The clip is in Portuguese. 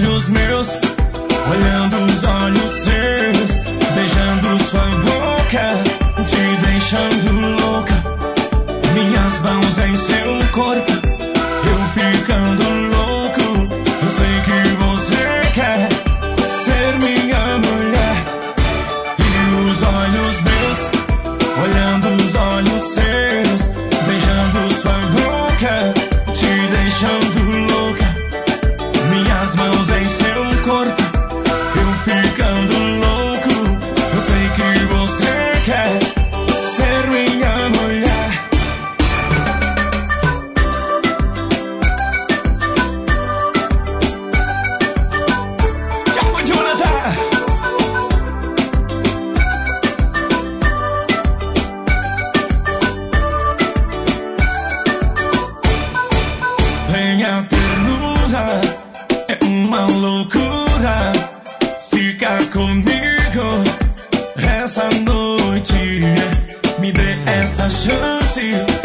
olhos meus, olhando os olhos seus, beijando sua boca, te deixando louca. Minhas mãos em seu corpo, eu ficando louco. Eu sei que você quer ser minha mulher. E os olhos meus, olhando os olhos seus, beijando sua boca, te deixando louca. Minhas mãos em seu corpo, eu ficando louco. Eu sei que você quer ser minha mulher. Tchau, Jonathan! Tenha ternura, é uma loucura. Fica comigo essa noite, me dê essa chance.